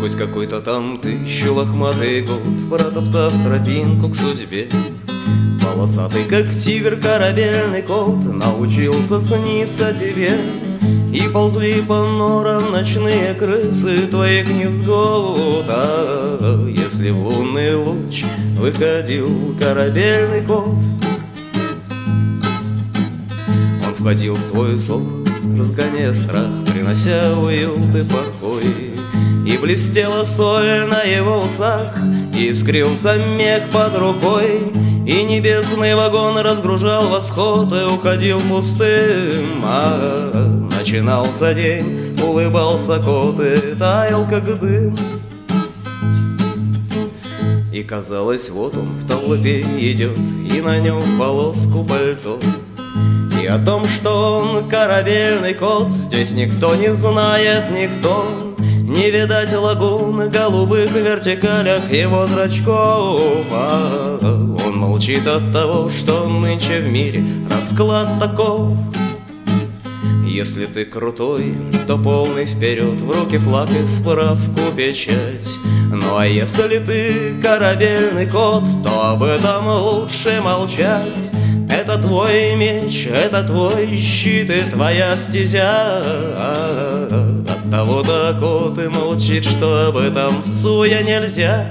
Сквозь какой-то там 1000 лохматый год, протоптав тропинку к судьбе, полосатый, как тигр, корабельный кот научился сниться тебе. И ползли по норам ночные крысы твоих невзгод. А если в лунный луч выходил корабельный кот, он входил в твой сон, разгоняя страх, принося уют и покой. И блестела соль на его усах, и искрился мех под рукой, и небесный вагон разгружал восход и уходил пустым. Начинался день, улыбался кот и таял, как дым. И казалось, вот он в толпе идет, и на нем в полоску пальто. И о том, что он корабельный кот, здесь никто не знает, никто. Не видать лагун голубых в вертикалях его зрачков. Он молчит от того, что нынче в мире расклад таков. Если ты крутой, то полный вперед, в руки флаг и справку печать. Ну а если ты корабельный кот, то об этом лучше молчать. Это твой меч, это твой щит и твоя стезя. От того-то кот и молчит, что об этом суя нельзя.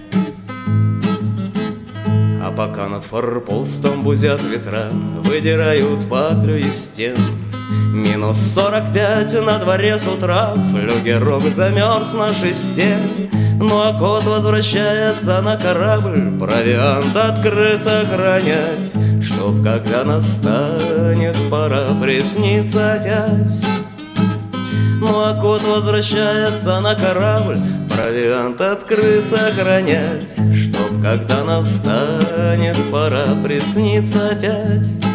А пока над форпостом бузят ветра, выдирают паклю из стен. Минус 45 на дворе с утра, флюгерок замерз на шесте. Ну а кот возвращается на корабль, провиант от крыс охранять, чтоб когда настанет пора присниться опять. Ну а кот возвращается на корабль, провиант от крыс охранять, чтоб когда настанет пора присниться опять.